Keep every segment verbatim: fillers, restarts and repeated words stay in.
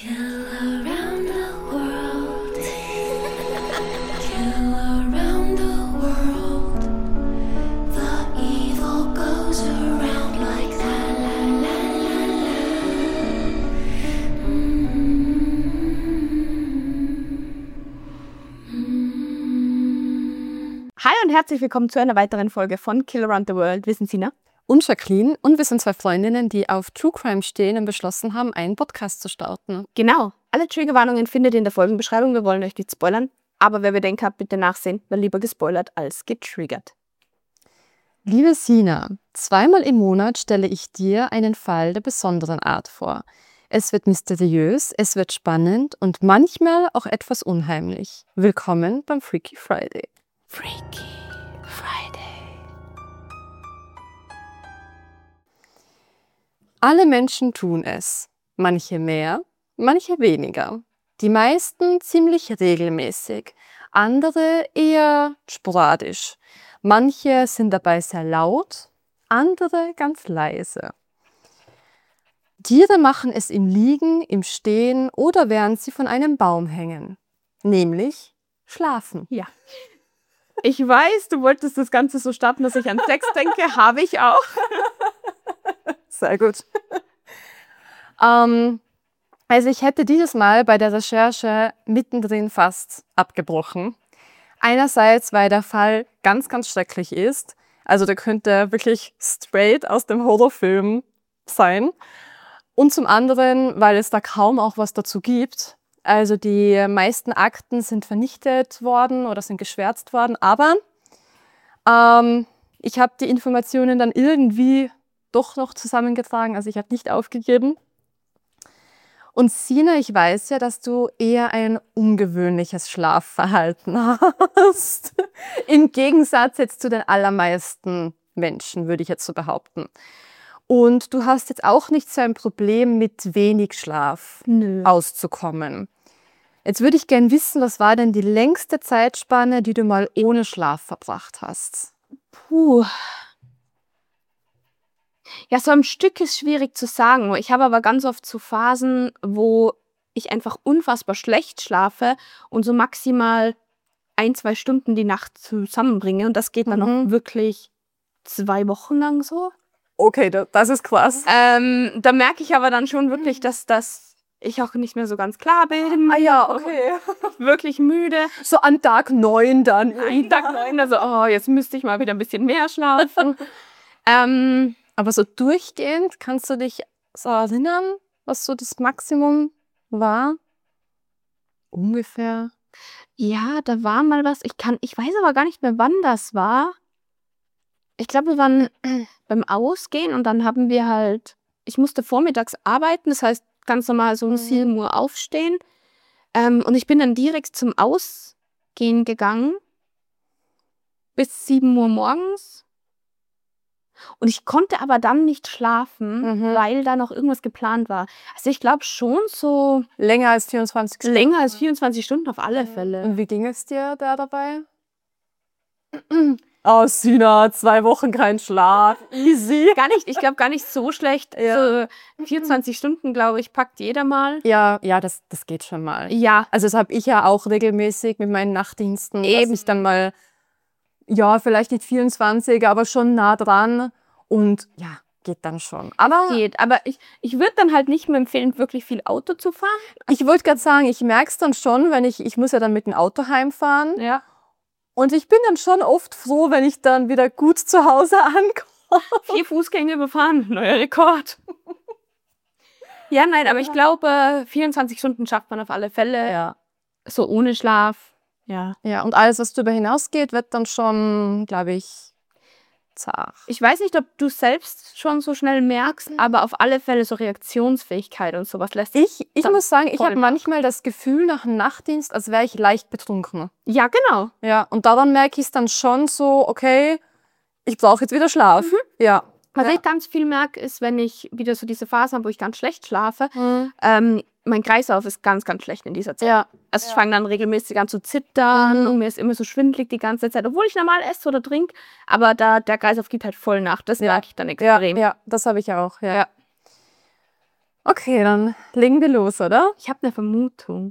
Kill around the world. Kill around the world. The evil goes around like la la la la la. Mm-hmm. Hi und herzlich willkommen zu einer weiteren Folge von Kill Around the World. Wir sind Sina und Jacqueline und wir sind zwei Freundinnen, die auf True Crime stehen und beschlossen haben, einen Podcast zu starten. Genau. Alle Triggerwarnungen findet ihr in der Folgenbeschreibung. Wir wollen euch nicht spoilern, aber wer Bedenken hat, bitte nachsehen, weil lieber gespoilert als getriggert. Liebe Sina, zweimal im Monat stelle ich dir einen Fall der besonderen Art vor. Es wird mysteriös, es wird spannend und manchmal auch etwas unheimlich. Willkommen beim Freaky Friday. Freaky Friday. Alle Menschen tun es. Manche mehr, manche weniger. Die meisten ziemlich regelmäßig, andere eher sporadisch. Manche sind dabei sehr laut, andere ganz leise. Tiere machen es im Liegen, im Stehen oder während sie von einem Baum hängen. Nämlich schlafen. Ja. Ich weiß, du wolltest das Ganze so starten, dass ich an Sex denke. Habe ich auch. Sehr gut. ähm, also ich hätte dieses Mal bei der Recherche mittendrin fast abgebrochen. Einerseits, weil der Fall ganz, ganz schrecklich ist. Also der könnte wirklich straight aus dem Horrorfilm sein. Und zum anderen, weil es da kaum auch was dazu gibt. Also die meisten Akten sind vernichtet worden oder sind geschwärzt worden. Aber ähm, ich habe die Informationen dann irgendwie doch noch zusammengetragen. Also ich habe nicht aufgegeben. Und Sina, ich weiß ja, dass du eher ein ungewöhnliches Schlafverhalten hast. Im Gegensatz jetzt zu den allermeisten Menschen, würde ich jetzt so behaupten. Und du hast jetzt auch nicht so ein Problem mit wenig Schlaf Nö. auszukommen. Jetzt würde ich gerne wissen, was war denn die längste Zeitspanne, die du mal ohne Schlaf verbracht hast? Puh. Ja, so am Stück ist schwierig zu sagen. Ich habe aber ganz oft so Phasen, wo ich einfach unfassbar schlecht schlafe und so maximal ein, zwei Stunden die Nacht zusammenbringe. Und das geht dann Mhm. noch wirklich zwei Wochen lang so. Okay, das ist krass. Ähm, da merke ich aber dann schon wirklich, dass, dass ich auch nicht mehr so ganz klar bin. Ah ja, okay. Wirklich müde. So an Tag neun dann. Ein Tag neun, also oh, jetzt müsste ich mal wieder ein bisschen mehr schlafen. ähm, Aber so durchgehend, kannst du dich so erinnern, was so das Maximum war? Ungefähr. Ja, da war mal was. Ich kann, ich weiß aber gar nicht mehr, wann das war. Ich glaube, wir waren beim Ausgehen und dann haben wir halt, ich musste vormittags arbeiten, das heißt ganz normal so um Mhm. sieben Uhr aufstehen. Ähm, und ich bin dann direkt zum Ausgehen gegangen bis sieben Uhr morgens. Und ich konnte aber dann nicht schlafen, Mhm. weil da noch irgendwas geplant war. Also ich glaube schon so Länger als vierundzwanzig Stunden. länger als vierundzwanzig Stunden auf alle Fälle. Und wie ging es dir da dabei? Oh, Sina, zwei Wochen kein Schlaf. Easy. Gar nicht, ich glaube gar nicht so schlecht. Ja. So vierundzwanzig Stunden, glaube ich, packt jeder mal. Ja, ja, das, das geht schon mal. Ja, Also das habe ich ja auch regelmäßig mit meinen Nachtdiensten. Eben. Dass ich dann mal, ja, vielleicht nicht vierundzwanzig, aber schon nah dran. Und ja, geht dann schon. Aber geht. Aber ich, ich würde dann halt nicht mehr empfehlen, wirklich viel Auto zu fahren. ich wollte gerade sagen, ich merke es dann schon, wenn ich, ich muss ja dann mit dem Auto heimfahren. Ja. Und ich bin dann schon oft froh, wenn ich dann wieder gut zu Hause ankomme. Vier Fußgänger befahren, neuer Rekord. Ja, nein, aber ich glaube, vierundzwanzig Stunden schafft man auf alle Fälle. Ja. So ohne Schlaf. Ja. Ja, und alles, was darüber hinausgeht, wird dann schon, glaube ich, zart. Ich weiß nicht, ob du selbst schon so schnell merkst, aber auf alle Fälle so Reaktionsfähigkeit und sowas lässt sich. Ich, ich Dann muss sagen, ich voll habe nach. manchmal das Gefühl nach dem Nachtdienst, als wäre ich leicht betrunken. Ja, genau. Ja, und daran merke ich es dann schon so, okay, ich brauche jetzt wieder Schlaf. Ja. Was Ja. ich ganz viel merke, ist, wenn ich wieder so diese Phase habe, wo ich ganz schlecht schlafe, Mhm. ähm, mein Kreislauf ist ganz, ganz schlecht in dieser Zeit. Ja. Also ich Ja. fange dann regelmäßig an zu zittern Mhm. und mir ist immer so schwindelig die ganze Zeit, obwohl ich normal esse oder trinke, aber da der Kreislauf gibt halt voll nach. Das Ja. merke ich dann Ja, extrem. ja, das habe ich auch. Ja. Ja. Okay, dann legen wir los, oder? Ich habe eine Vermutung.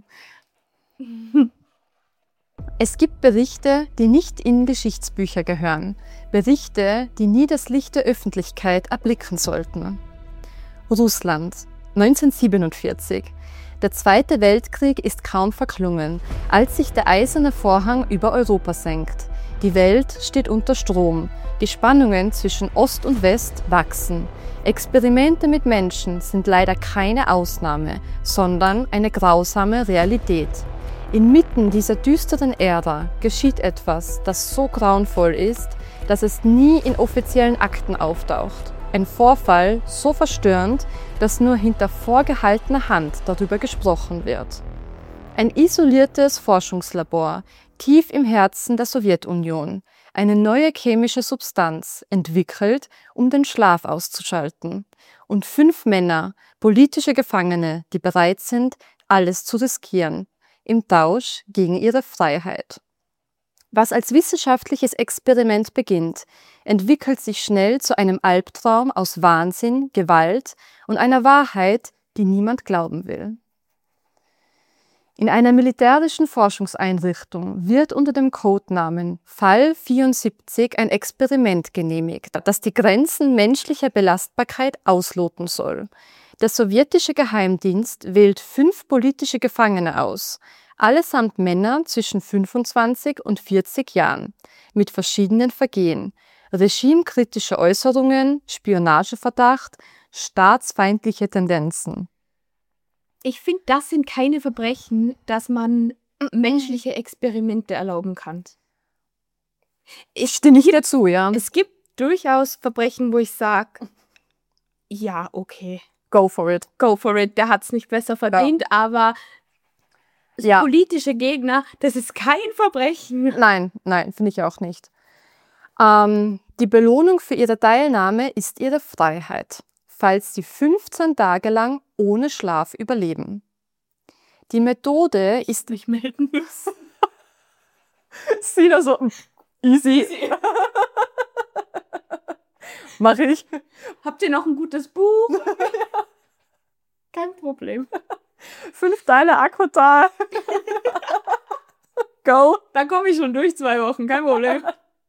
Es gibt Berichte, die nicht in Geschichtsbücher gehören. Berichte, die nie das Licht der Öffentlichkeit erblicken sollten. Russland, neunzehnhundertsiebenundvierzig. Der Zweite Weltkrieg ist kaum verklungen, als sich der eiserne Vorhang über Europa senkt. Die Welt steht unter Strom. Die Spannungen zwischen Ost und West wachsen. Experimente mit Menschen sind leider keine Ausnahme, sondern eine grausame Realität. Inmitten dieser düsteren Ära geschieht etwas, das so grauenvoll ist, dass es nie in offiziellen Akten auftaucht. Ein Vorfall so verstörend, dass nur hinter vorgehaltener Hand darüber gesprochen wird. Ein isoliertes Forschungslabor, tief im Herzen der Sowjetunion. Eine neue chemische Substanz, entwickelt, um den Schlaf auszuschalten. Und fünf Männer, politische Gefangene, die bereit sind, alles zu riskieren, im Tausch gegen ihre Freiheit. Was als wissenschaftliches Experiment beginnt, entwickelt sich schnell zu einem Albtraum aus Wahnsinn, Gewalt und einer Wahrheit, die niemand glauben will. In einer militärischen Forschungseinrichtung wird unter dem Codenamen Fall vierundsiebzig ein Experiment genehmigt, das die Grenzen menschlicher Belastbarkeit ausloten soll. Der sowjetische Geheimdienst wählt fünf politische Gefangene aus, allesamt Männer zwischen fünfundzwanzig und vierzig Jahren, mit verschiedenen Vergehen, regimekritische Äußerungen, Spionageverdacht, staatsfeindliche Tendenzen. Ich finde, das sind keine Verbrechen, dass man menschliche Experimente erlauben kann. Ich stimme hier dazu, ja. Es gibt durchaus Verbrechen, wo ich sage, ja, okay, Go for it. go for it, der hat es nicht besser verdient, aber Ja. politische Gegner, das ist kein Verbrechen. Nein, nein, finde ich auch nicht. Ähm, die Belohnung für ihre Teilnahme ist ihre Freiheit, falls sie fünfzehn Tage lang ohne Schlaf überleben. Die Methode ist... Nicht melden müssen. Sina so, easy. Mach ich. Habt ihr noch ein gutes Buch? Kein Problem. Fünf Teile Aquatar. Go. Da komme ich schon durch zwei Wochen, kein Problem.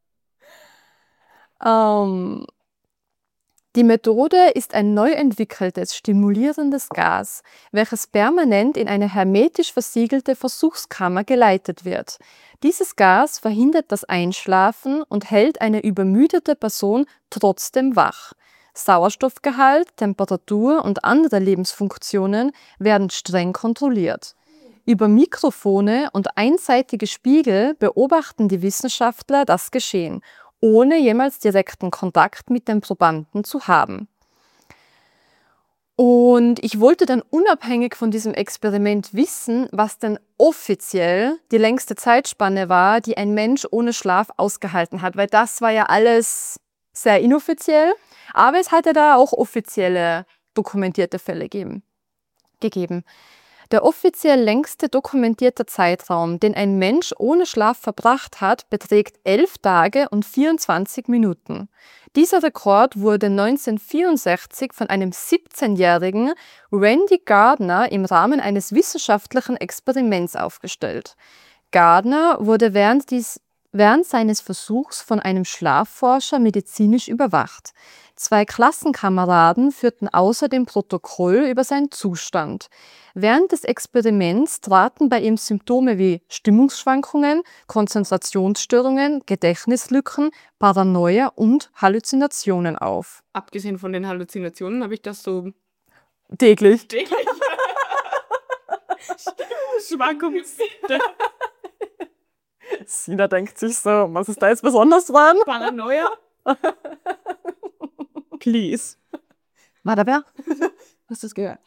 Ähm, die Methode ist ein neu entwickeltes, stimulierendes Gas, welches permanent in eine hermetisch versiegelte Versuchskammer geleitet wird. Dieses Gas verhindert das Einschlafen und hält eine übermüdete Person trotzdem wach. Sauerstoffgehalt, Temperatur und andere Lebensfunktionen werden streng kontrolliert. Über Mikrofone und einseitige Spiegel beobachten die Wissenschaftler das Geschehen, ohne jemals direkten Kontakt mit den Probanden zu haben. Und ich wollte dann unabhängig von diesem Experiment wissen, was denn offiziell die längste Zeitspanne war, die ein Mensch ohne Schlaf ausgehalten hat, weil das war ja alles sehr inoffiziell, aber es hatte da auch offizielle dokumentierte Fälle gegeben. gegeben. Der offiziell längste dokumentierte Zeitraum, den ein Mensch ohne Schlaf verbracht hat, beträgt elf Tage und vierundzwanzig Minuten. Dieser Rekord wurde neunzehnhundertvierundsechzig von einem siebzehnjährigen Randy Gardner im Rahmen eines wissenschaftlichen Experiments aufgestellt. Gardner wurde während, dies, während seines Versuchs von einem Schlafforscher medizinisch überwacht. Zwei Klassenkameraden führten außerdem Protokoll über seinen Zustand. Während des Experiments traten bei ihm Symptome wie Stimmungsschwankungen, Konzentrationsstörungen, Gedächtnislücken, Paranoia und Halluzinationen auf. Abgesehen von den Halluzinationen habe ich das so Täglich. täglich. Stimmungsschwankungen. Sina denkt sich so, was ist da jetzt besonders dran? Paranoia. Please. War da wer? Hast du das gehört?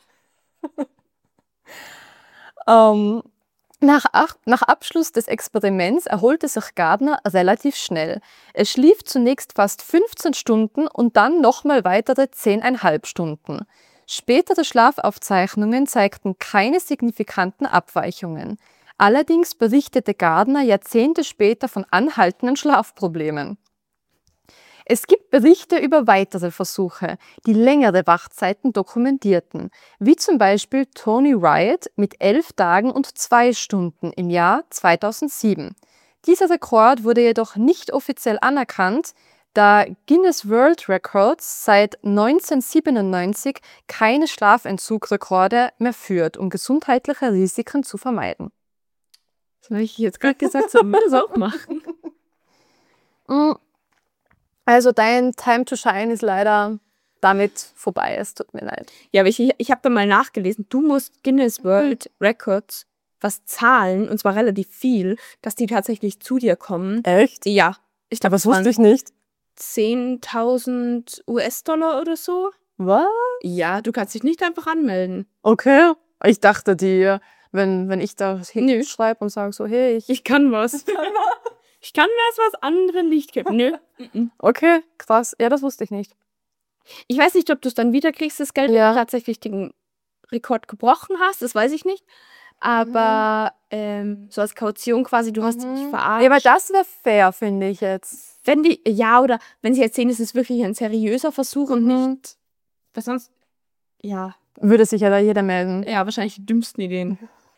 Ähm, nach, ach, nach Abschluss des Experiments erholte sich Gardner relativ schnell. Er schlief zunächst fast fünfzehn Stunden und dann nochmal weitere zehn Komma fünf Stunden. Spätere Schlafaufzeichnungen zeigten keine signifikanten Abweichungen. Allerdings berichtete Gardner Jahrzehnte später von anhaltenden Schlafproblemen. Es gibt Berichte über weitere Versuche, die längere Wachzeiten dokumentierten, wie zum Beispiel Tony Riot mit elf Tagen und zwei Stunden im Jahr zweitausendsieben. Dieser Rekord wurde jedoch nicht offiziell anerkannt, da Guinness World Records seit neunzehnhundertsiebenundneunzig keine Schlafentzugsrekorde mehr führt, um gesundheitliche Risiken zu vermeiden. Das habe ich jetzt gerade gesagt, sollen wir das auch machen? Mm, Also dein Time to Shine ist leider damit vorbei. Es tut mir leid. Ja, aber ich, ich habe da mal nachgelesen, du musst Guinness World Records was zahlen, und zwar relativ viel, dass die tatsächlich zu dir kommen. Echt? Ja, ich glaube, Aber das wusste ich nicht. zehntausend U S-Dollar oder so. Was? Ja, du kannst dich nicht einfach anmelden. Okay. Ich dachte, die, wenn, wenn ich da Nö. hinschreibe und sage so, hey, ich... Ich kann was. Ich kann was, was andere nicht können. Nö. Mhm. Okay, krass. Ja, das wusste ich nicht. Ich weiß nicht, ob du es dann wieder kriegst, das Geld, Ja. wenn du tatsächlich den Rekord gebrochen hast. Das weiß ich nicht. Aber ähm, so als Kaution quasi, du hast dich verarscht. Ja, aber das wäre fair, finde ich jetzt. Wenn die, ja, oder wenn sie jetzt sehen, es ist wirklich ein seriöser Versuch und nicht, weil sonst, ja, Würde sich ja da jeder melden. ja, wahrscheinlich die dümmsten Ideen.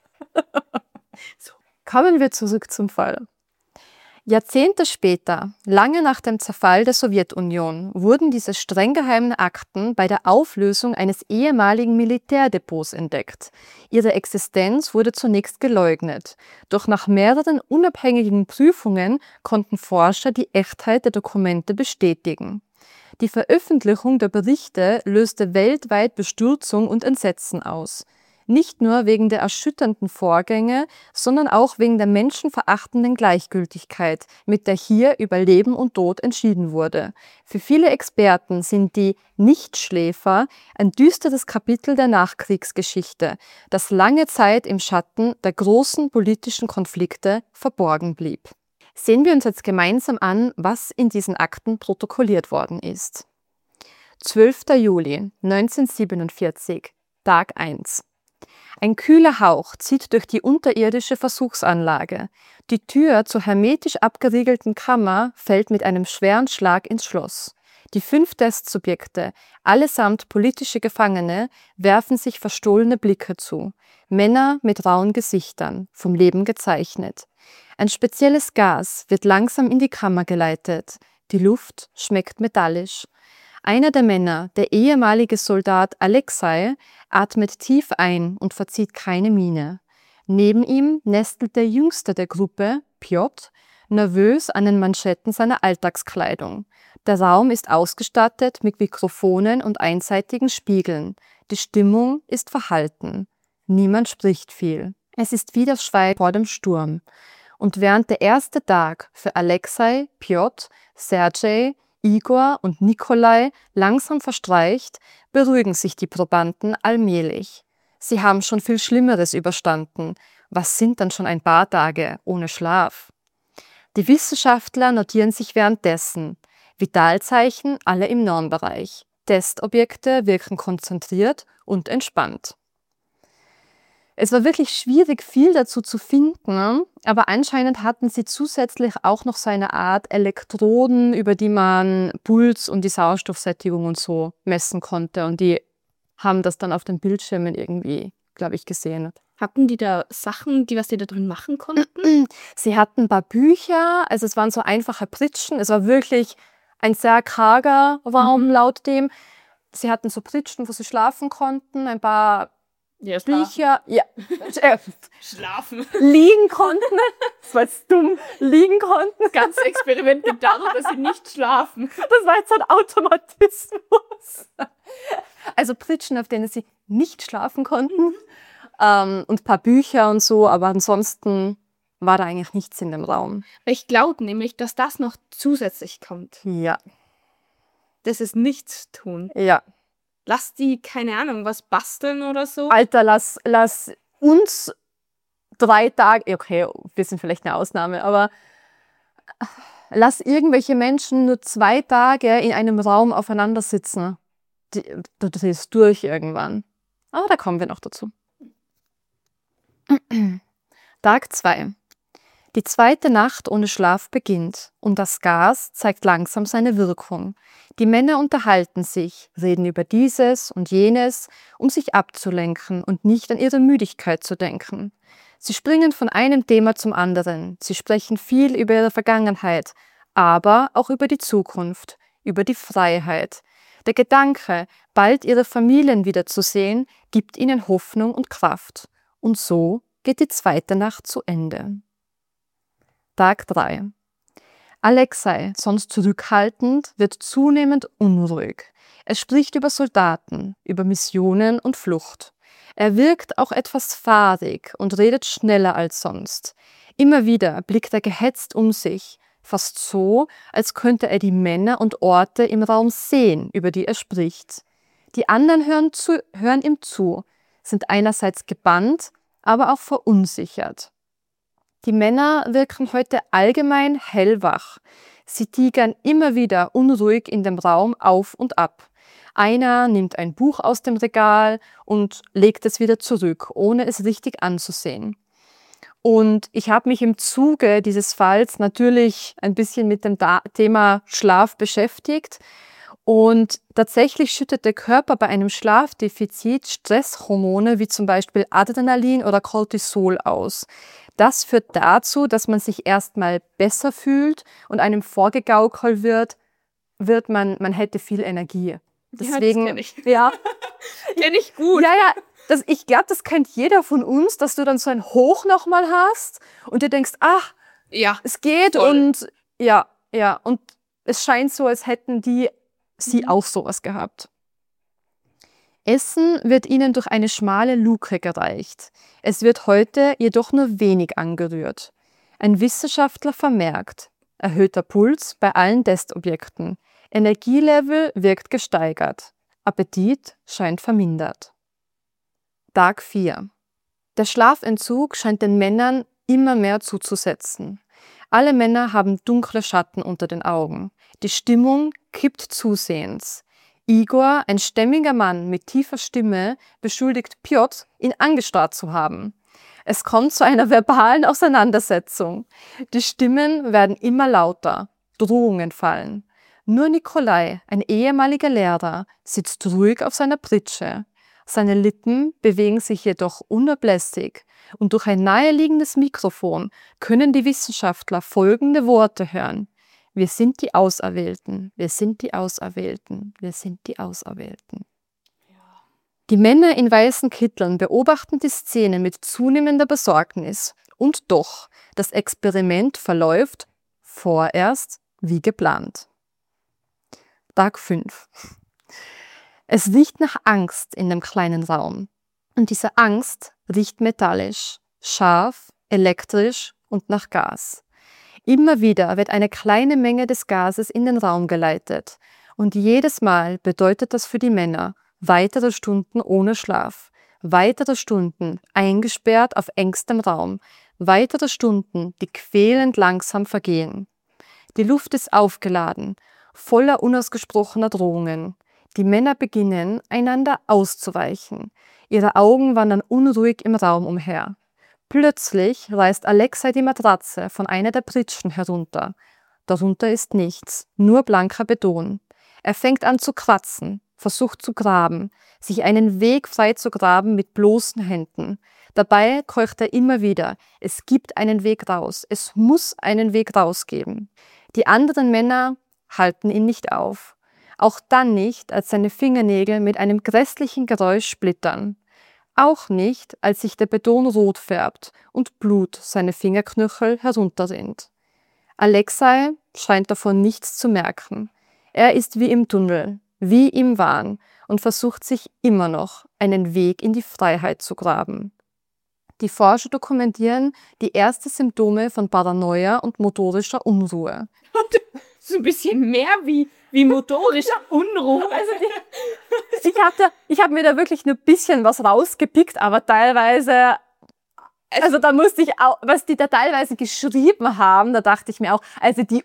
Kommen wir zurück zum Fall. Jahrzehnte später, lange nach dem Zerfall der Sowjetunion, wurden diese streng geheimen Akten bei der Auflösung eines ehemaligen Militärdepots entdeckt. Ihre Existenz wurde zunächst geleugnet, doch nach mehreren unabhängigen Prüfungen konnten Forscher die Echtheit der Dokumente bestätigen. Die Veröffentlichung der Berichte löste weltweit Bestürzung und Entsetzen aus. Nicht nur wegen der erschütternden Vorgänge, sondern auch wegen der menschenverachtenden Gleichgültigkeit, mit der hier über Leben und Tod entschieden wurde. Für viele Experten sind die Nichtschläfer ein düsteres Kapitel der Nachkriegsgeschichte, das lange Zeit im Schatten der großen politischen Konflikte verborgen blieb. Sehen wir uns jetzt gemeinsam an, was in diesen Akten protokolliert worden ist. zwölfter Juli neunzehnhundertsiebenundvierzig, Tag eins. Ein kühler Hauch zieht durch die unterirdische Versuchsanlage. Die Tür zur hermetisch abgeriegelten Kammer fällt mit einem schweren Schlag ins Schloss. Die fünf Testsubjekte, allesamt politische Gefangene, werfen sich verstohlene Blicke zu. Männer mit rauen Gesichtern, vom Leben gezeichnet. Ein spezielles Gas wird langsam in die Kammer geleitet. Die Luft schmeckt metallisch. Einer der Männer, der ehemalige Soldat Alexei, atmet tief ein und verzieht keine Miene. Neben ihm nestelt der Jüngste der Gruppe, Pjotr, nervös an den Manschetten seiner Alltagskleidung. Der Raum ist ausgestattet mit Mikrofonen und einseitigen Spiegeln. Die Stimmung ist verhalten. Niemand spricht viel. Es ist wie das Schweigen vor dem Sturm. Und während der erste Tag für Alexei, Pjotr, Sergei, Igor und Nikolai langsam verstreicht, beruhigen sich die Probanden allmählich. Sie haben schon viel Schlimmeres überstanden. Was sind dann schon ein paar Tage ohne Schlaf? Die Wissenschaftler notieren sich währenddessen. Vitalzeichen alle im Normbereich. Testobjekte wirken konzentriert und entspannt. Es war wirklich schwierig, viel dazu zu finden, aber anscheinend hatten sie zusätzlich auch noch so eine Art Elektroden, über die man Puls und die Sauerstoffsättigung und so messen konnte. Und die haben das dann auf den Bildschirmen irgendwie, glaube ich, gesehen. Hatten die da Sachen, die was die da drin machen konnten? Sie hatten ein paar Bücher, also es waren so einfache Pritschen. Es war wirklich ein sehr karger Raum laut dem. Sie hatten so Pritschen, wo sie schlafen konnten, ein paar Ja, Bücher, ja, Schlafen. liegen konnten. Das war jetzt dumm. Liegen konnten. Das ganze Experiment geht darum, dass sie nicht schlafen. Das war jetzt so ein Automatismus. Also Pritschen, auf denen sie nicht schlafen konnten. Ähm, und ein paar Bücher und so, aber ansonsten war da eigentlich nichts in dem Raum. Ich glaube nämlich, dass das noch zusätzlich kommt. Ja, Das ist nichts tun. ja. Lass die, keine Ahnung, was basteln oder so. Alter, lass, lass uns drei Tage, okay, wir sind vielleicht eine Ausnahme, aber lass irgendwelche Menschen nur zwei Tage in einem Raum aufeinander sitzen. Die, du drehst durch irgendwann. Aber da kommen wir noch dazu. Tag zwei. Die zweite Nacht ohne Schlaf beginnt und das Gas zeigt langsam seine Wirkung. Die Männer unterhalten sich, reden über dieses und jenes, um sich abzulenken und nicht an ihre Müdigkeit zu denken. Sie springen von einem Thema zum anderen, sie sprechen viel über ihre Vergangenheit, aber auch über die Zukunft, über die Freiheit. Der Gedanke, bald ihre Familien wiederzusehen, gibt ihnen Hoffnung und Kraft. Und so geht die zweite Nacht zu Ende. Tag drei. Alexei, sonst zurückhaltend, wird zunehmend unruhig. Er spricht über Soldaten, über Missionen und Flucht. Er wirkt auch etwas fahrig und redet schneller als sonst. Immer wieder blickt er gehetzt um sich, fast so, als könnte er die Männer und Orte im Raum sehen, über die er spricht. Die anderen hören, zu, hören ihm zu, sind einerseits gebannt, aber auch verunsichert. Die Männer wirken heute allgemein hellwach. Sie tigern immer wieder unruhig in dem Raum auf und ab. Einer nimmt ein Buch aus dem Regal und legt es wieder zurück, ohne es richtig anzusehen. Und ich habe mich im Zuge dieses Falls natürlich ein bisschen mit dem da- Thema Schlaf beschäftigt. Und tatsächlich schüttet der Körper bei einem Schlafdefizit Stresshormone wie zum Beispiel Adrenalin oder Cortisol aus. Das führt dazu, dass man sich erstmal besser fühlt und einem vorgegaukelt wird, wird man, man hätte viel Energie. Deswegen, ja, das kenn ich. Ja, Kenn ich gut. ja, ja, das, ich glaube, das kennt jeder von uns, dass du dann so ein Hoch nochmal hast und dir denkst, ach, Ja. es geht Voll. und ja, ja, und es scheint so, als hätten die sie Mhm. auch sowas gehabt. Essen wird ihnen durch eine schmale Luke gereicht. Es wird heute jedoch nur wenig angerührt. Ein Wissenschaftler vermerkt, erhöhter Puls bei allen Testobjekten. Energielevel wirkt gesteigert. Appetit scheint vermindert. Tag vier. Der Schlafentzug scheint den Männern immer mehr zuzusetzen. Alle Männer haben dunkle Schatten unter den Augen. Die Stimmung kippt zusehends. Igor, ein stämmiger Mann mit tiefer Stimme, beschuldigt Pjotr, ihn angestarrt zu haben. Es kommt zu einer verbalen Auseinandersetzung. Die Stimmen werden immer lauter, Drohungen fallen. Nur Nikolai, ein ehemaliger Lehrer, sitzt ruhig auf seiner Pritsche. Seine Lippen bewegen sich jedoch unablässig und durch ein naheliegendes Mikrofon können die Wissenschaftler folgende Worte hören. Wir sind die Auserwählten, wir sind die Auserwählten, wir sind die Auserwählten. Die Männer in weißen Kitteln beobachten die Szene mit zunehmender Besorgnis. Und doch, das Experiment verläuft vorerst wie geplant. Tag fünf. Es riecht nach Angst in dem kleinen Raum. Und diese Angst riecht metallisch, scharf, elektrisch und nach Gas. Immer wieder wird eine kleine Menge des Gases in den Raum geleitet. Und jedes Mal bedeutet das für die Männer weitere Stunden ohne Schlaf, weitere Stunden eingesperrt auf engstem Raum, weitere Stunden, die quälend langsam vergehen. Die Luft ist aufgeladen, voller unausgesprochener Drohungen. Die Männer beginnen, einander auszuweichen. Ihre Augen wandern unruhig im Raum umher. Plötzlich reißt Alexei die Matratze von einer der Pritschen herunter. Darunter ist nichts, nur blanker Beton. Er fängt an zu kratzen, versucht zu graben, sich einen Weg frei zu graben mit bloßen Händen. Dabei keucht er immer wieder, es gibt einen Weg raus, es muss einen Weg raus geben. Die anderen Männer halten ihn nicht auf. Auch dann nicht, als seine Fingernägel mit einem grässlichen Geräusch splittern. Auch nicht, als sich der Beton rot färbt und Blut seine Fingerknöchel herunterrinnt. Alexei scheint davon nichts zu merken. Er ist wie im Tunnel, wie im Wahn und versucht sich immer noch einen Weg in die Freiheit zu graben. Die Forscher dokumentieren die ersten Symptome von Paranoia und motorischer Unruhe. So ein bisschen mehr wie, wie motorische Unruhe. Also die, ich habe hab mir da wirklich nur ein bisschen was rausgepickt, aber teilweise, also da musste ich auch, was die da teilweise geschrieben haben, da dachte ich mir auch, also die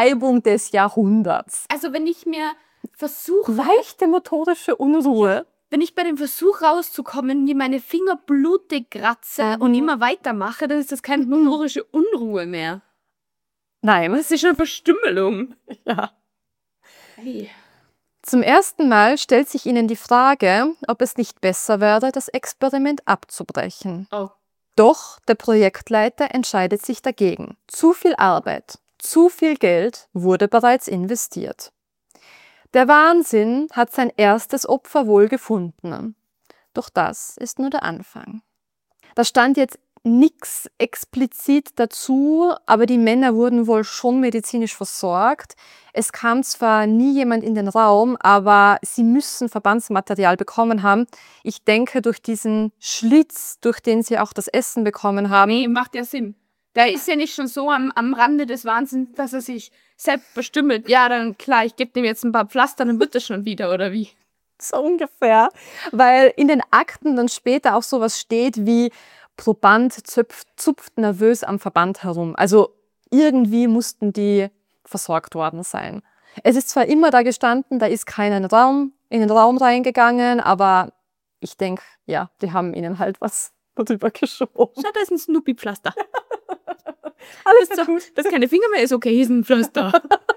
Untertreibung des Jahrhunderts. Also wenn ich mir versuche, Leichte motorische Unruhe. wenn ich bei dem Versuch rauszukommen, mir meine Finger blutig kratze Mhm. und immer weitermache, dann ist das keine motorische Unruhe mehr. Nein. Das ist eine Verstümmelung. Ja. Hey. Zum ersten Mal stellt sich ihnen die Frage, ob es nicht besser wäre, das Experiment abzubrechen. Oh. Doch der Projektleiter entscheidet sich dagegen. Zu viel Arbeit, zu viel Geld wurde bereits investiert. Der Wahnsinn hat sein erstes Opfer wohl gefunden. Doch das ist nur der Anfang. Da stand jetzt nichts explizit dazu, aber die Männer wurden wohl schon medizinisch versorgt. Es kam zwar nie jemand in den Raum, aber sie müssen Verbandsmaterial bekommen haben. Ich denke, durch diesen Schlitz, durch den sie auch das Essen bekommen haben. Nee, macht ja Sinn. Der ist ja nicht schon so am, am Rande des Wahnsinns, dass er sich selbst bestümmelt. Ja, dann klar, ich gebe dem jetzt ein paar Pflaster, dann wird das schon wieder, oder wie? So ungefähr. Weil in den Akten dann später auch sowas steht wie Proband zupft, zupft nervös am Verband herum. Also irgendwie mussten die versorgt worden sein. Es ist zwar immer da gestanden, da ist keiner Raum, in den Raum reingegangen, aber ich denke, ja, die haben ihnen halt was drüber geschoben. Schau, da ist ein Snoopy-Pflaster. Alles Das ist, so, das ist keine Finger mehr, ist okay, hier ist ein Pflaster.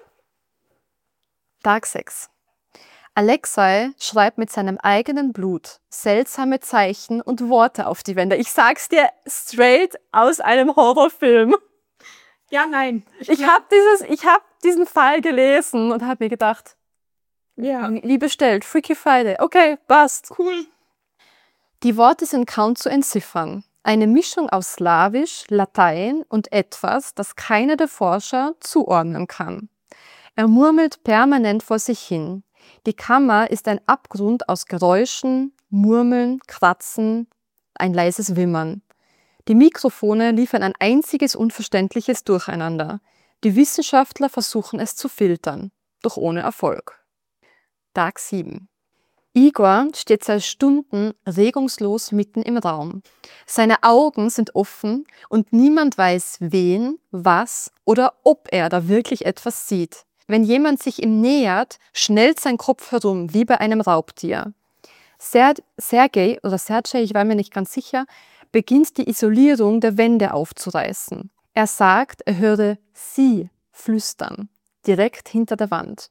Tag sechs. Alexei schreibt mit seinem eigenen Blut seltsame Zeichen und Worte auf die Wände. Ich sag's dir straight aus einem Horrorfilm. Ja, nein. Ich habe dieses, ich habe diesen Fall gelesen und habe mir gedacht, Ja. wie bestellt, Freaky Friday. Okay, passt. Cool. Die Worte sind kaum zu entziffern. Eine Mischung aus Slawisch, Latein und etwas, das keiner der Forscher zuordnen kann. Er murmelt permanent vor sich hin. Die Kammer ist ein Abgrund aus Geräuschen, Murmeln, Kratzen, ein leises Wimmern. Die Mikrofone liefern ein einziges unverständliches Durcheinander. Die Wissenschaftler versuchen es zu filtern, doch ohne Erfolg. Tag sieben. Igor steht seit Stunden regungslos mitten im Raum. Seine Augen sind offen und niemand weiß, wen, was oder ob er da wirklich etwas sieht. Wenn jemand sich ihm nähert, schnellt sein Kopf herum, wie bei einem Raubtier. Ser- Sergei oder Sergei, ich war mir nicht ganz sicher, beginnt die Isolierung der Wände aufzureißen. Er sagt, er höre sie flüstern, direkt hinter der Wand.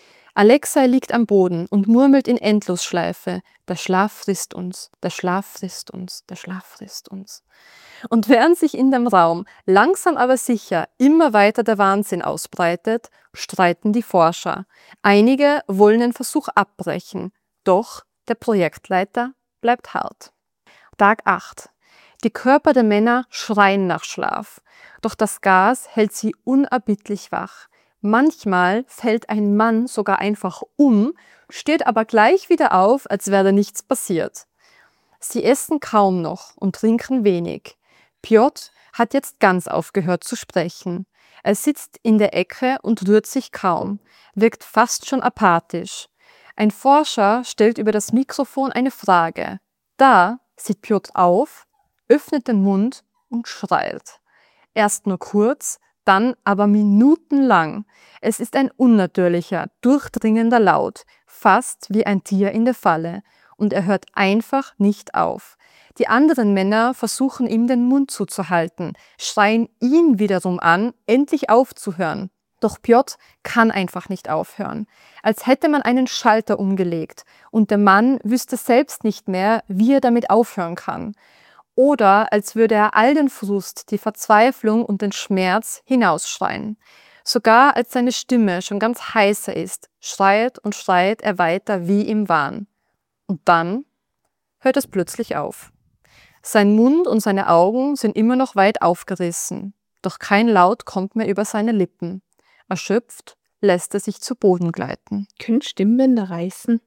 Alexei liegt am Boden und murmelt in Endlosschleife, der Schlaf frisst uns, der Schlaf frisst uns, der Schlaf frisst uns. Und während sich in dem Raum langsam aber sicher immer weiter der Wahnsinn ausbreitet, streiten die Forscher. Einige wollen den Versuch abbrechen, doch der Projektleiter bleibt hart. Tag acht. Die Körper der Männer schreien nach Schlaf, doch das Gas hält sie unerbittlich wach. Manchmal fällt ein Mann sogar einfach um, steht aber gleich wieder auf, als wäre nichts passiert. Sie essen kaum noch und trinken wenig. Pjotr hat jetzt ganz aufgehört zu sprechen. Er sitzt in der Ecke und rührt sich kaum, wirkt fast schon apathisch. Ein Forscher stellt über das Mikrofon eine Frage. Da sieht Pjotr auf, öffnet den Mund und schreit. Erst nur kurz, dann aber minutenlang. Es ist ein unnatürlicher, durchdringender Laut, fast wie ein Tier in der Falle. Und er hört einfach nicht auf. Die anderen Männer versuchen ihm den Mund zuzuhalten, schreien ihn wiederum an, endlich aufzuhören. Doch Pjotr kann einfach nicht aufhören. Als hätte man einen Schalter umgelegt und der Mann wüsste selbst nicht mehr, wie er damit aufhören kann. Oder als würde er all den Frust, die Verzweiflung und den Schmerz hinausschreien. Sogar als seine Stimme schon ganz heiser ist, schreit und schreit er weiter wie im Wahn. Und dann hört es plötzlich auf. Sein Mund und seine Augen sind immer noch weit aufgerissen, doch kein Laut kommt mehr über seine Lippen. Erschöpft lässt er sich zu Boden gleiten. Können Stimmbänder reißen?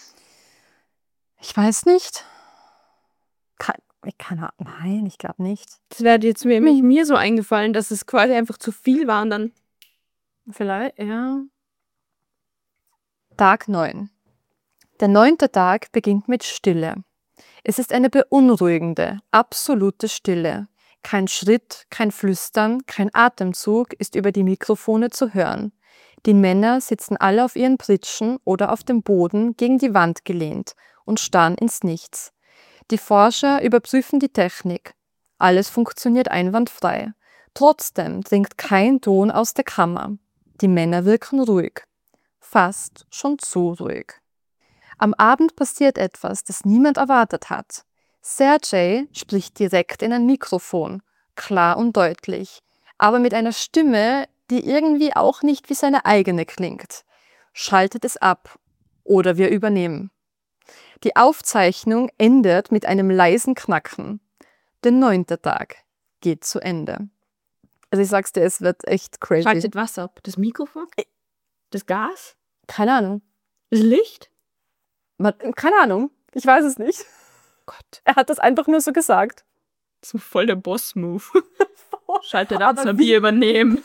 Ich weiß nicht. Kann, ich kann, nein, ich glaube nicht. Das wäre jetzt mir, mir so eingefallen, dass es quasi einfach zu viel war und dann. Vielleicht, ja. Tag neun. Der neunte Tag beginnt mit Stille. Es ist eine beunruhigende, absolute Stille. Kein Schritt, kein Flüstern, kein Atemzug ist über die Mikrofone zu hören. Die Männer sitzen alle auf ihren Pritschen oder auf dem Boden gegen die Wand gelehnt und starren ins Nichts. Die Forscher überprüfen die Technik. Alles funktioniert einwandfrei. Trotzdem dringt kein Ton aus der Kammer. Die Männer wirken ruhig. Fast schon zu ruhig. Am Abend passiert etwas, das niemand erwartet hat. Sergej spricht direkt in ein Mikrofon, klar und deutlich, aber mit einer Stimme, die irgendwie auch nicht wie seine eigene klingt. Schaltet es ab oder wir übernehmen. Die Aufzeichnung endet mit einem leisen Knacken. Der neunte Tag geht zu Ende. Also ich sag's dir, es wird echt crazy. Schaltet was ab? Das Mikrofon? Das Gas? Keine Ahnung. Das Licht? Man, keine Ahnung. Ich weiß es nicht. Gott, Er hat das einfach nur so gesagt. das ist voll der Boss-Move. Schaltet ab, Aber soll wie- wir übernehmen.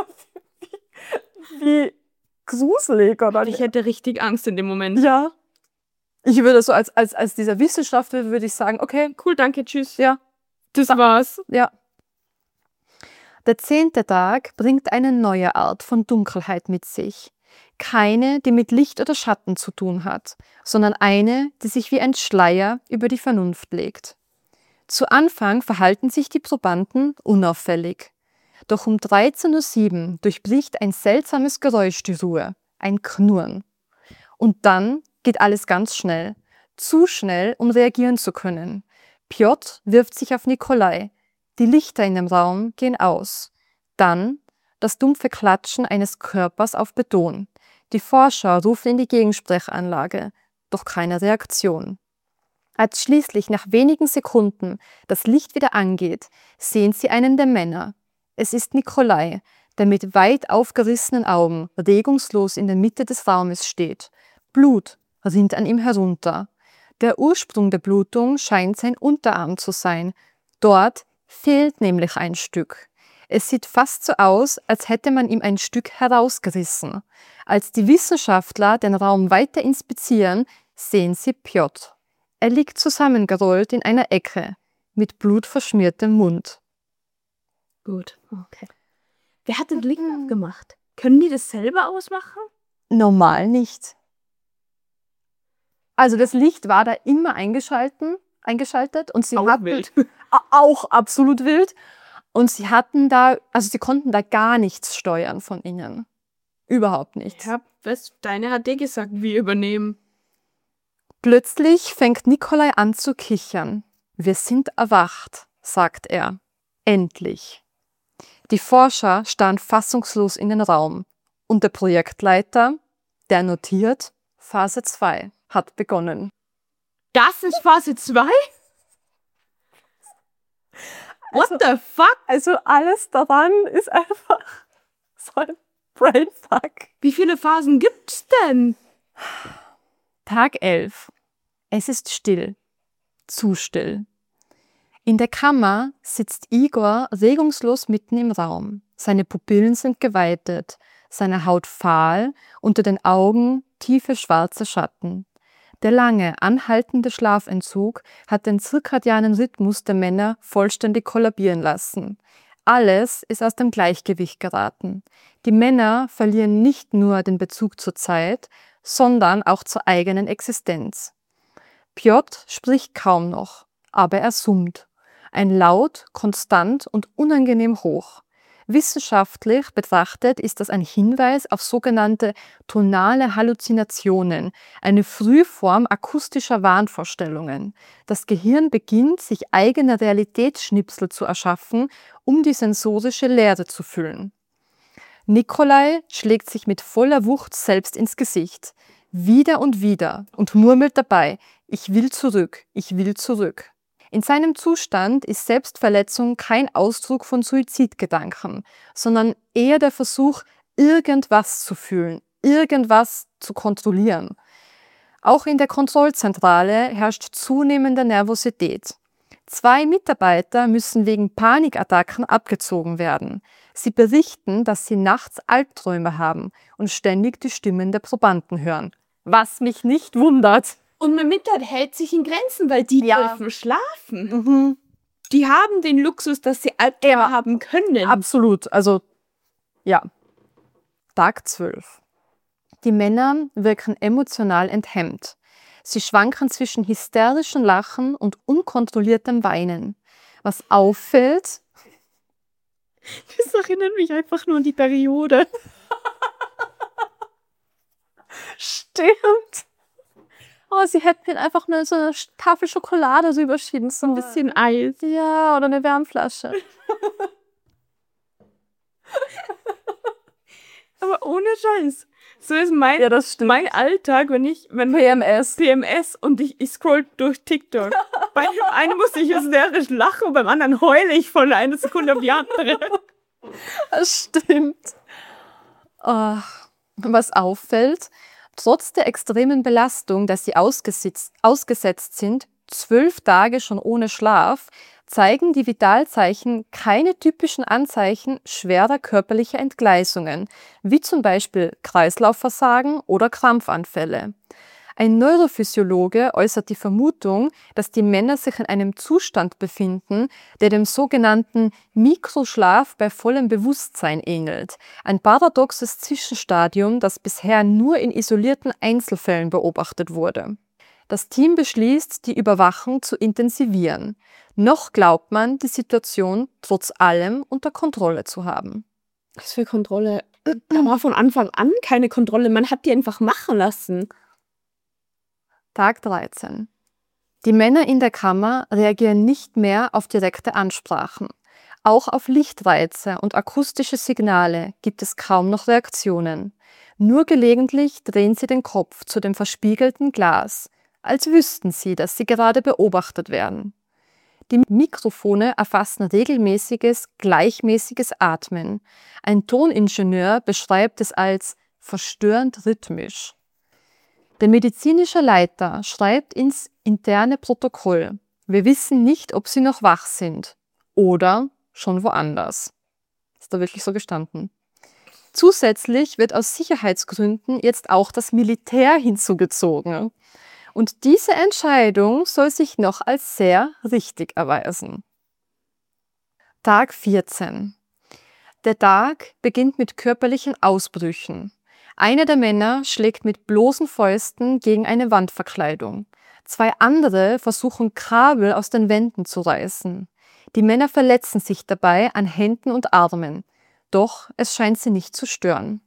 Wie gruselig, oder? Ich hätte richtig Angst in dem Moment. Ja. Ich würde so als, als, als dieser Wissenschaftler würde ich sagen, okay, Cool, danke, tschüss. ja, Das war's. ja. Der zehnte Tag bringt eine neue Art von Dunkelheit mit sich. Keine, die mit Licht oder Schatten zu tun hat, sondern eine, die sich wie ein Schleier über die Vernunft legt. Zu Anfang verhalten sich die Probanden unauffällig. Doch um dreizehn Uhr sieben durchbricht ein seltsames Geräusch die Ruhe, ein Knurren. Und dann geht alles ganz schnell, zu schnell, um reagieren zu können. Pjotr wirft sich auf Nikolai. Die Lichter in dem Raum gehen aus. Dann das dumpfe Klatschen eines Körpers auf Beton. Die Forscher rufen in die Gegensprechanlage, doch keine Reaktion. Als schließlich nach wenigen Sekunden das Licht wieder angeht, sehen sie einen der Männer. Es ist Nikolai, der mit weit aufgerissenen Augen regungslos in der Mitte des Raumes steht. Blut rinnt an ihm herunter. Der Ursprung der Blutung scheint sein Unterarm zu sein. Dort fehlt nämlich ein Stück. Es sieht fast so aus, als hätte man ihm ein Stück herausgerissen. Als die Wissenschaftler den Raum weiter inspizieren, sehen sie Pjotr. Er liegt zusammengerollt in einer Ecke, mit blutverschmiertem Mund. Gut, okay. Wer hat den Licht abgemacht? Können die das selber ausmachen? Normal nicht. Also das Licht war da immer eingeschalten, eingeschaltet und sie Auch hatten wild. A- auch absolut wild und sie hatten da, also sie konnten da gar nichts steuern von innen. Überhaupt nichts. Ja, was, deine hat dir gesagt, wir übernehmen. Plötzlich fängt Nikolai an zu kichern. Wir sind erwacht, sagt er. Endlich. Die Forscher starren fassungslos in den Raum und der Projektleiter, der notiert, Phase zwei hat begonnen. Das ist Phase zwei? What Also- the fuck? Also alles daran ist einfach so ein Brainfuck. Wie viele Phasen gibt's denn? Tag elf. Es ist still. Zu still. In der Kammer sitzt Igor regungslos mitten im Raum. Seine Pupillen sind geweitet, seine Haut fahl, unter den Augen tiefe schwarze Schatten. Der lange, anhaltende Schlafentzug hat den zirkadianen Rhythmus der Männer vollständig kollabieren lassen. Alles ist aus dem Gleichgewicht geraten. Die Männer verlieren nicht nur den Bezug zur Zeit, sondern auch zur eigenen Existenz. Pjotr spricht kaum noch, aber er summt. Ein Laut, konstant und unangenehm hoch. Wissenschaftlich betrachtet ist das ein Hinweis auf sogenannte tonale Halluzinationen, eine Frühform akustischer Wahnvorstellungen. Das Gehirn beginnt, sich eigene Realitätsschnipsel zu erschaffen, um die sensorische Leere zu füllen. Nikolai schlägt sich mit voller Wucht selbst ins Gesicht, wieder und wieder, und murmelt dabei: Ich will zurück, ich will zurück. In seinem Zustand ist Selbstverletzung kein Ausdruck von Suizidgedanken, sondern eher der Versuch, irgendwas zu fühlen, irgendwas zu kontrollieren. Auch in der Kontrollzentrale herrscht zunehmende Nervosität. Zwei Mitarbeiter müssen wegen Panikattacken abgezogen werden. Sie berichten, dass sie nachts Albträume haben und ständig die Stimmen der Probanden hören. Was mich nicht wundert. Und mein Mitleid hält sich in Grenzen, weil die Ja. dürfen schlafen. Mhm. Die haben den Luxus, dass sie Albträume Ja. haben können. Absolut, also ja. Tag zwölf. Die Männer wirken emotional enthemmt. Sie schwanken zwischen hysterischem Lachen und unkontrolliertem Weinen. Was auffällt, Das erinnert mich einfach nur an die Periode. stimmt. Oh, sie hätten mir einfach nur so eine Tafel Schokolade so überschieden. So Ein bisschen Eis. Ja, oder eine Wärmflasche. Aber ohne Scheiß. So ist mein, Ja, das stimmt. mein Alltag, wenn ich, wenn P M S. P M S und ich, ich scroll durch TikTok. Bei dem einen muss ich hysterisch lachen und beim anderen heule ich von einer Sekunde auf die andere. Das stimmt. Oh, was auffällt, trotz der extremen Belastung, dass sie ausgesetzt, ausgesetzt sind, zwölf Tage schon ohne Schlaf, zeigen die Vitalzeichen keine typischen Anzeichen schwerer körperlicher Entgleisungen, wie zum Beispiel Kreislaufversagen oder Krampfanfälle. Ein Neurophysiologe äußert die Vermutung, dass die Männer sich in einem Zustand befinden, der dem sogenannten Mikroschlaf bei vollem Bewusstsein ähnelt. Ein paradoxes Zwischenstadium, das bisher nur in isolierten Einzelfällen beobachtet wurde. Das Team beschließt, die Überwachung zu intensivieren. Noch glaubt man, die Situation trotz allem unter Kontrolle zu haben. Was für Kontrolle? Da war von Anfang an keine Kontrolle. Man hat die einfach machen lassen. Tag dreizehn. Die Männer in der Kammer reagieren nicht mehr auf direkte Ansprachen. Auch auf Lichtreize und akustische Signale gibt es kaum noch Reaktionen. Nur gelegentlich drehen sie den Kopf zu dem verspiegelten Glas, als wüssten sie, dass sie gerade beobachtet werden. Die Mikrofone erfassen regelmäßiges, gleichmäßiges Atmen. Ein Toningenieur beschreibt es als verstörend rhythmisch. Der medizinische Leiter schreibt ins interne Protokoll: Wir wissen nicht, ob sie noch wach sind oder schon woanders. Ist da wirklich so gestanden? Zusätzlich wird aus Sicherheitsgründen jetzt auch das Militär hinzugezogen. Und diese Entscheidung soll sich noch als sehr richtig erweisen. Tag vierzehn. Der Tag beginnt mit körperlichen Ausbrüchen. Einer der Männer schlägt mit bloßen Fäusten gegen eine Wandverkleidung. Zwei andere versuchen, Kabel aus den Wänden zu reißen. Die Männer verletzen sich dabei an Händen und Armen. Doch es scheint sie nicht zu stören.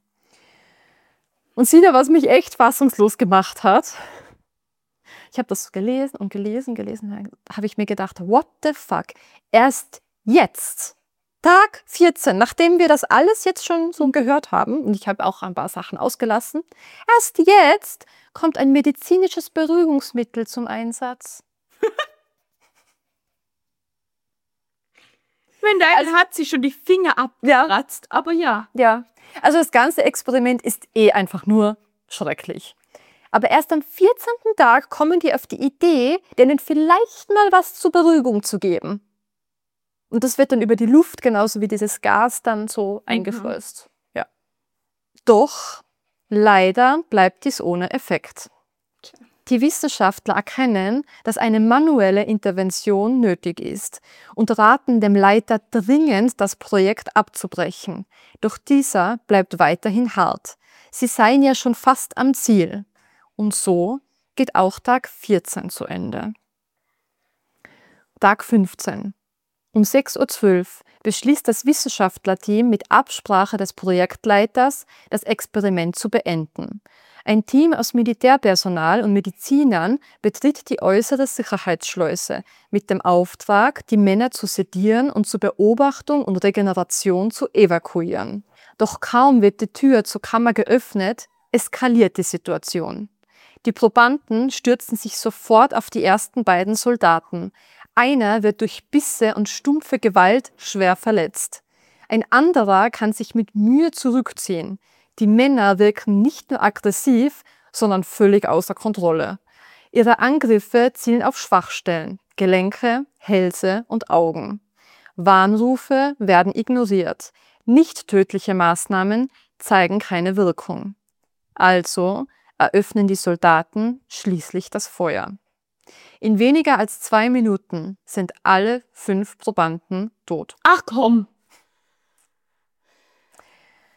Und seht ihr, was mich echt fassungslos gemacht hat? Ich habe das gelesen und gelesen, gelesen, da habe ich mir gedacht, what the fuck? Erst jetzt, Tag vierzehn, nachdem wir das alles jetzt schon so gehört haben, und ich habe auch ein paar Sachen ausgelassen, erst jetzt kommt ein medizinisches Beruhigungsmittel zum Einsatz. Wenn da also, hat sie schon die Finger abgeratzt, ja. Aber ja. Ja, also das ganze Experiment ist eh einfach nur schrecklich. Aber erst am vierzehnten Tag kommen die auf die Idee, denen vielleicht mal was zur Beruhigung zu geben. Und das wird dann über die Luft, genauso wie dieses Gas, dann so mhm. eingeflößt. Ja. Doch leider bleibt dies ohne Effekt. Die Wissenschaftler erkennen, dass eine manuelle Intervention nötig ist und raten dem Leiter dringend, das Projekt abzubrechen. Doch dieser bleibt weiterhin hart. Sie seien ja schon fast am Ziel. Und so geht auch Tag vierzehn zu Ende. Tag fünfzehn. Um sechs Uhr zwölf beschließt das Wissenschaftlerteam mit Absprache des Projektleiters, das Experiment zu beenden. Ein Team aus Militärpersonal und Medizinern betritt die äußere Sicherheitsschleuse mit dem Auftrag, die Männer zu sedieren und zur Beobachtung und Regeneration zu evakuieren. Doch kaum wird die Tür zur Kammer geöffnet, eskaliert die Situation. Die Probanden stürzen sich sofort auf die ersten beiden Soldaten. Einer wird durch Bisse und stumpfe Gewalt schwer verletzt. Ein anderer kann sich mit Mühe zurückziehen. Die Männer wirken nicht nur aggressiv, sondern völlig außer Kontrolle. Ihre Angriffe zielen auf Schwachstellen, Gelenke, Hälse und Augen. Warnrufe werden ignoriert. Nicht tödliche Maßnahmen zeigen keine Wirkung. Also eröffnen die Soldaten schließlich das Feuer. In weniger als zwei Minuten sind alle fünf Probanden tot. Ach komm!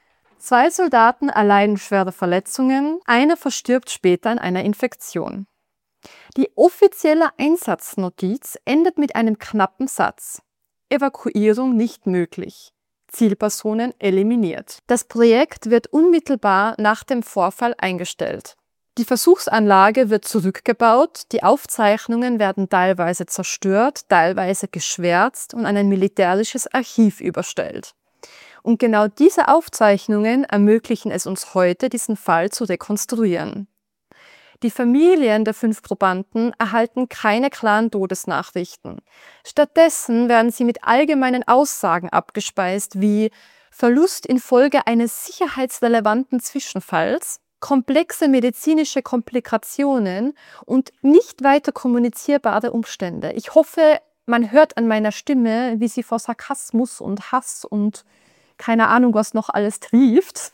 Zwei Soldaten erleiden schwere Verletzungen, einer verstirbt später an einer Infektion. Die offizielle Einsatznotiz endet mit einem knappen Satz. Evakuierung nicht möglich. Zielpersonen eliminiert. Das Projekt wird unmittelbar nach dem Vorfall eingestellt. Die Versuchsanlage wird zurückgebaut, die Aufzeichnungen werden teilweise zerstört, teilweise geschwärzt und an ein militärisches Archiv überstellt. Und genau diese Aufzeichnungen ermöglichen es uns heute, diesen Fall zu rekonstruieren. Die Familien der fünf Probanden erhalten keine klaren Todesnachrichten. Stattdessen werden sie mit allgemeinen Aussagen abgespeist wie Verlust infolge eines sicherheitsrelevanten Zwischenfalls, komplexe medizinische Komplikationen und nicht weiter kommunizierbare Umstände. Ich hoffe, man hört an meiner Stimme, wie sie vor Sarkasmus und Hass und keine Ahnung, was noch alles trieft.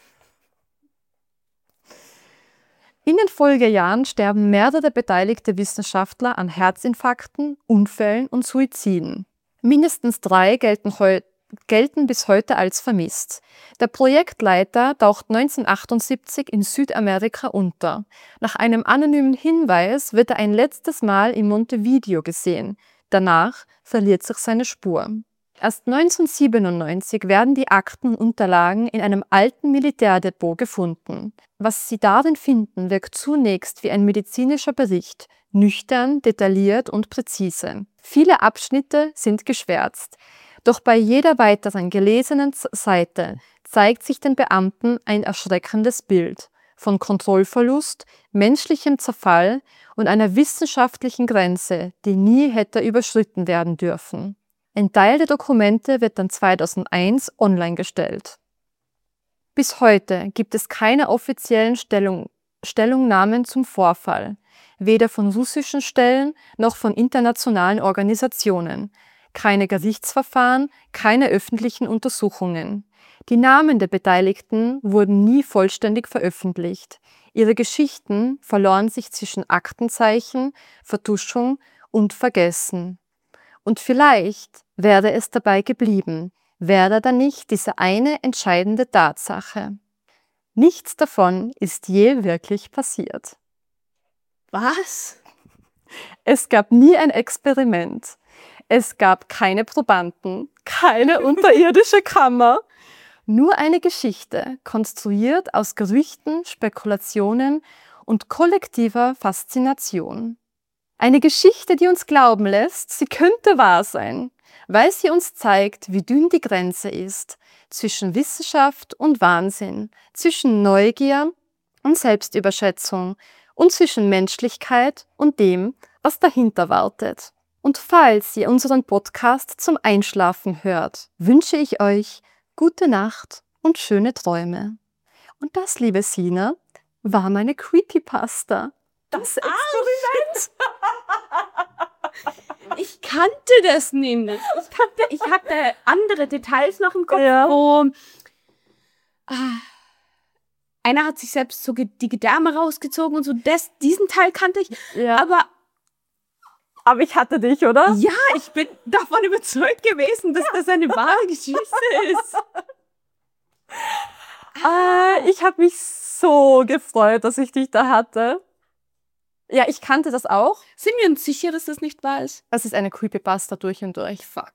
In den Folgejahren sterben mehrere beteiligte Wissenschaftler an Herzinfarkten, Unfällen und Suiziden. Mindestens drei gelten, heu- gelten bis heute als vermisst. Der Projektleiter taucht neunzehnhundertachtundsiebzig in Südamerika unter. Nach einem anonymen Hinweis wird er ein letztes Mal in Montevideo gesehen. Danach verliert sich seine Spur. Erst neunzehnhundertsiebenundneunzig werden die Akten und Unterlagen in einem alten Militärdepot gefunden. Was sie darin finden, wirkt zunächst wie ein medizinischer Bericht, nüchtern, detailliert und präzise. Viele Abschnitte sind geschwärzt. Doch bei jeder weiteren gelesenen Seite zeigt sich den Beamten ein erschreckendes Bild von Kontrollverlust, menschlichem Zerfall und einer wissenschaftlichen Grenze, die nie hätte überschritten werden dürfen. Ein Teil der Dokumente wird dann zweitausendeins online gestellt. Bis heute gibt es keine offiziellen Stellung, Stellungnahmen zum Vorfall, weder von russischen Stellen noch von internationalen Organisationen, keine Gerichtsverfahren, keine öffentlichen Untersuchungen. Die Namen der Beteiligten wurden nie vollständig veröffentlicht. Ihre Geschichten verloren sich zwischen Aktenzeichen, Vertuschung und Vergessen. Und vielleicht wäre es dabei geblieben, wäre da nicht diese eine entscheidende Tatsache. Nichts davon ist je wirklich passiert. Was? Es gab nie ein Experiment. Es gab keine Probanden, keine unterirdische Kammer. Nur eine Geschichte, konstruiert aus Gerüchten, Spekulationen und kollektiver Faszination. Eine Geschichte, die uns glauben lässt, sie könnte wahr sein, weil sie uns zeigt, wie dünn die Grenze ist zwischen Wissenschaft und Wahnsinn, zwischen Neugier und Selbstüberschätzung und zwischen Menschlichkeit und dem, was dahinter wartet. Und falls ihr unseren Podcast zum Einschlafen hört, wünsche ich euch gute Nacht und schöne Träume. Und das, liebe Sina, war meine Creepypasta. Das Experiment. Ich kannte das nämlich. Ich, kannte, ich hatte andere Details noch im Kopf, Ja. wo ah, einer hat sich selbst so ge- die Gedärme rausgezogen und so. Das, diesen Teil kannte ich. Ja. Aber Aber ich hatte dich, oder? ja, ich bin davon überzeugt gewesen, dass das eine wahre Geschichte ist. Ah, ich habe mich so gefreut, dass ich dich da hatte. Ja, ich kannte das auch. Sind wir uns sicher, dass das nicht wahr ist? Das ist eine Creepypasta durch und durch. Fuck.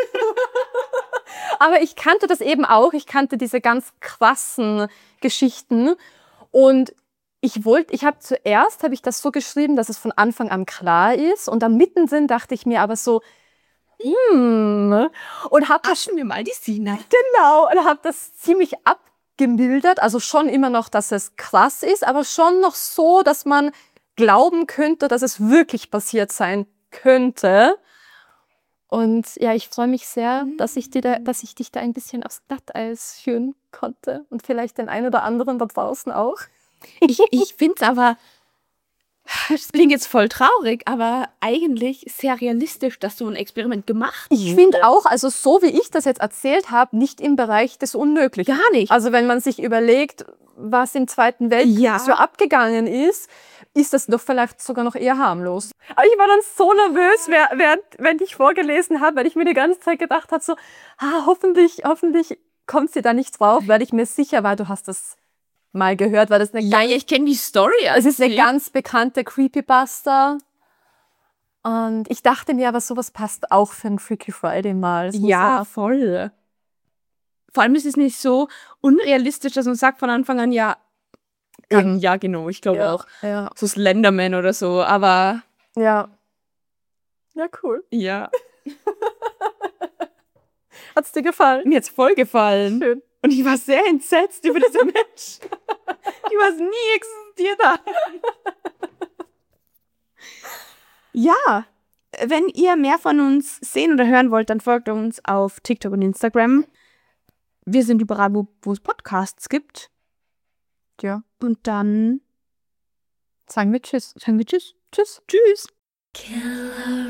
Aber ich kannte das eben auch. Ich kannte diese ganz krassen Geschichten. Und ich wollte, ich habe zuerst, habe ich das so geschrieben, dass es von Anfang an klar ist. Und dann mittendrin dachte ich mir aber so, hm. Und habe das, Aschen wir mal die Sina. genau, und habe das ziemlich abgemildert. Also schon immer noch, dass es krass ist, aber schon noch so, dass man glauben könnte, dass es wirklich passiert sein könnte. Und ja, ich freue mich sehr, dass ich, dir da, dass ich dich da ein bisschen aufs Glatteis führen konnte. Und vielleicht den einen oder anderen da draußen auch. Ich, ich finde es aber, das klingt jetzt voll traurig, aber eigentlich sehr realistisch, dass so ein Experiment gemacht Ich finde auch, also so wie ich das jetzt erzählt habe, nicht im Bereich des Unmöglichen. Gar nicht. Also wenn man sich überlegt, was im Zweiten Weltkrieg Ja. so abgegangen ist, ist das doch vielleicht sogar noch eher harmlos. Aber ich war dann so nervös, während, während ich vorgelesen habe, weil ich mir die ganze Zeit gedacht habe, so, ah, hoffentlich, hoffentlich kommst du da nicht drauf, weil ich mir sicher war, du hast das mal gehört, weil das eine Ja, ganz, ich kenne die Story. es ist eine ganz bekannte Creepypasta. Und ich dachte mir aber, sowas passt auch für einen Freaky Friday mal. Es muss Ja, voll. Vor allem ist es nicht so unrealistisch, dass man sagt von Anfang an, ja, Eben. ja, genau, ich glaube Ja. auch. Ja. So Slenderman oder so, aber Ja. Ja, cool. ja, Hat's dir gefallen? mir hat's voll gefallen. Schön. Und ich war sehr entsetzt über diese Menschen, die was nie existiert haben. Ja, wenn ihr mehr von uns sehen oder hören wollt, dann folgt uns auf TikTok und Instagram. Wir sind überall, wo wo es Podcasts gibt. Ja. Und dann Sagen wir Tschüss. sagen wir Tschüss. Tschüss. Tschüss. Killer